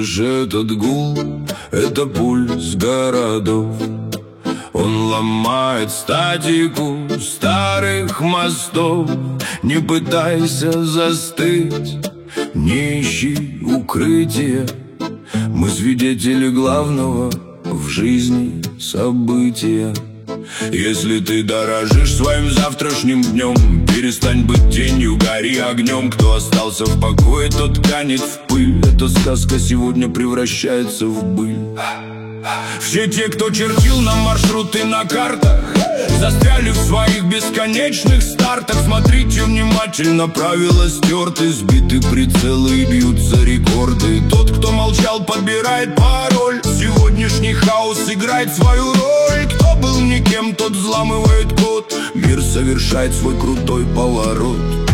Слышишь этот гул? Это пульс городов. Он ломает статику старых мостов. Не пытайся застыть, не ищи укрытия. Мы свидетели главного в жизни события. Если ты дорожишь своим завтрашним днем, перестань быть тенью, гори огнем. Кто остался в покое, тот канет в пыль. Эта сказка сегодня превращается в быль. Все те, кто чертил нам маршруты на картах, застряли в своих бесконечных стартах. Смотрите внимательно, правила стерты, сбиты прицелы и бьются рекорды. Тот, кто молчал, подбирает пароль. Сегодняшний хаос играет свою роль. Кто был никем, тот взламывает код. Мир совершает свой крутой поворот.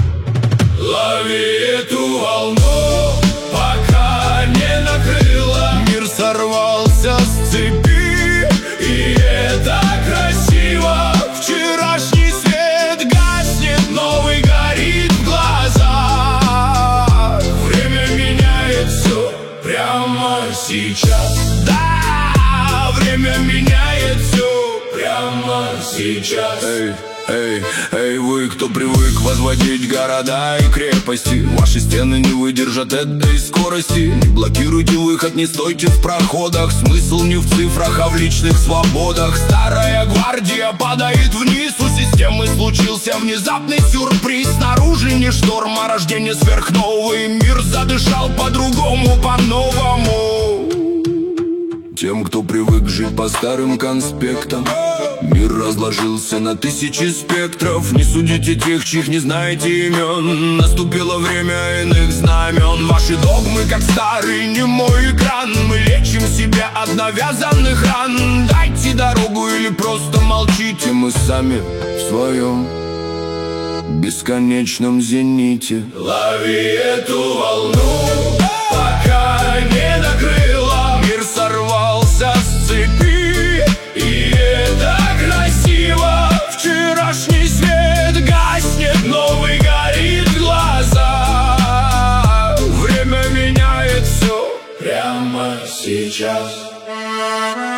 Лови эту волну, пока не накрыло. Мир сорвался с цепи, и это красиво. Вчерашний свет гаснет, новый горит в глазах. Время меняет все прямо сейчас. Да, время меняет все прямо сейчас. Эй, вы, кто привык возводить города и крепости, ваши стены не выдержат этой скорости. Не блокируйте выход, не стойте в проходах. Смысл не в цифрах, а в личных свободах. Старая гвардия падает вниз. У системы случился внезапный сюрприз. Снаружи не шторм, а рождение сверхновый. Мир задышал по-другому, по-новому. Тем, кто привык жить по старым конспектам, мир разложился на тысячи спектров. Не судите тех, чьих не знаете имен. Наступило время иных знамен. Ваши догмы, как старый немой экран. Мы лечим себя от навязанных ран. Дайте дорогу или просто молчите. Мы сами в своем бесконечном зените. Лови эту волну, пока не накрыло. Мир сорвался с цепи, и это красиво. Вчерашний свет гаснет, новый горит в глазах. Время меняет все прямо сейчас.